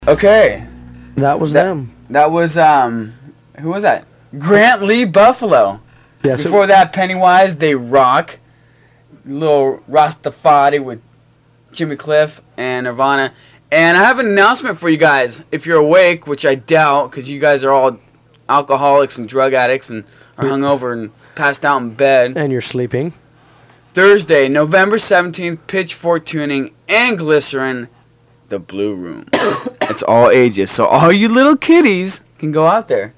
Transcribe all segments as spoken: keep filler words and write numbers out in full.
Okay. That was That- them. That was, um, who was that? Grant Lee Buffalo. Yes. Before that, Pennywise, They Rock. Little Rastafari with Jimmy Cliff and Nirvana. And I have an announcement for you guys. If you're awake, which I doubt, because you guys are all alcoholics and drug addicts and are hungover and passed out in bed. And you're sleeping. Thursday, November seventeenth, Pitchfork Tuning and Glycerin, the Blue Room. It's all ages, so all you little kiddies can go out there.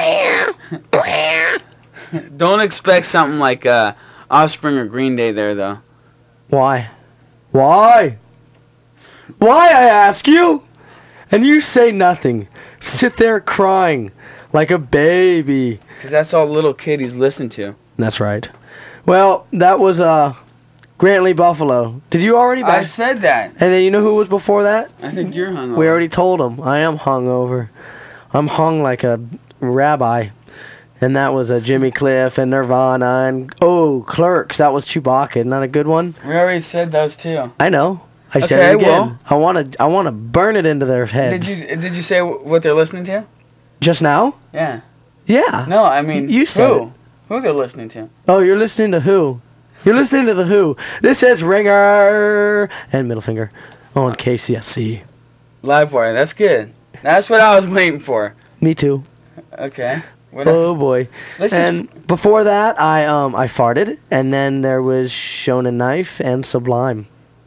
Don't expect something like uh, Offspring or Green Day there, though. Why? Why? Why, I ask you? And you say nothing. Sit there crying like a baby. Because that's all little kiddies listen to. That's right. Well, that was uh, Grant Lee Buffalo. Did you already? I Back? said that. And then you know who was before that? I think you're hungover. We already told him. I am hungover. I'm hung like a rabbi. And that was a Jimmy Cliff and Nirvana and oh, Clerks. That was Chewbacca. Isn't that a good one? We already said those too. I know. I Okay, said it again. well. I want to. I want to burn it into their heads. Did you Did you say wh- what they're listening to? Just now? Yeah. Yeah. No, I mean You said who? it. Who they're listening to? Oh, you're listening to who? You're listening to the Who. This is Ringer and Middle Finger on K C S C. Livewire. That's good. That's what I was waiting for. Me too. Okay. What Oh else? boy. Let's And just, before that, I um I farted, and then there was Shonen Knife and Sublime.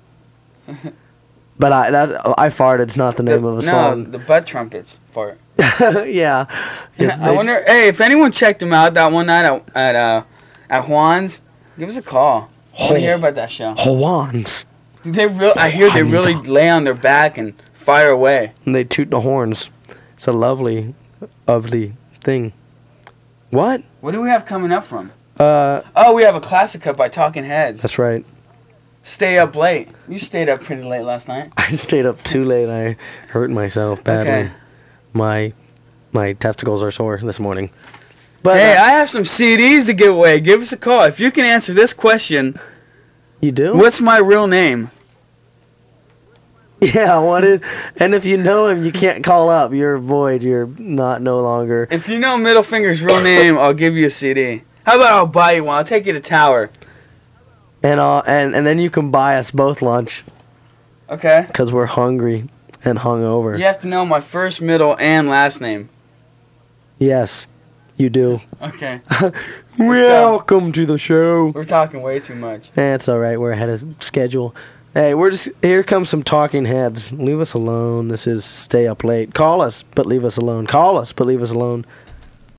But I that I farted. It's not the name the, of a no, song. the butt trumpets part. yeah. If I they- wonder. Hey, if anyone checked them out that one night at at uh at Juan's, give us a call. I want to hear about that show. Hawans. They real. I hear they really lay on their back and fire away. And they toot the horns. It's a lovely, lovely thing. What? What do we have coming up from? Uh, Oh, we have a classic cut by Talking Heads. that's right. Stay up late. You stayed up pretty late last night. I stayed up too late. I hurt myself badly. Okay. My my testicles are sore this morning. But Hey, uh, I have some C Ds to give away. Give us a call if you can answer this question. you do? What's my real name? Yeah, what is? And if you know him, you can't call up. You're void. You're not no longer. If you know Middle Finger's real name, I'll give you a C D. How about I'll buy you one? I'll take you to Tower. And uh, and and then you can buy us both lunch Okay. because we're hungry and hungover. You have to know my first, middle, and last name. Yes, you do. Okay. Welcome to the show. We're talking way too much. That's all right. We're ahead of schedule. Hey, we're just here. Comes some talking heads. Leave us alone. This is stay up late. Call us, but leave us alone. Call us, but leave us alone.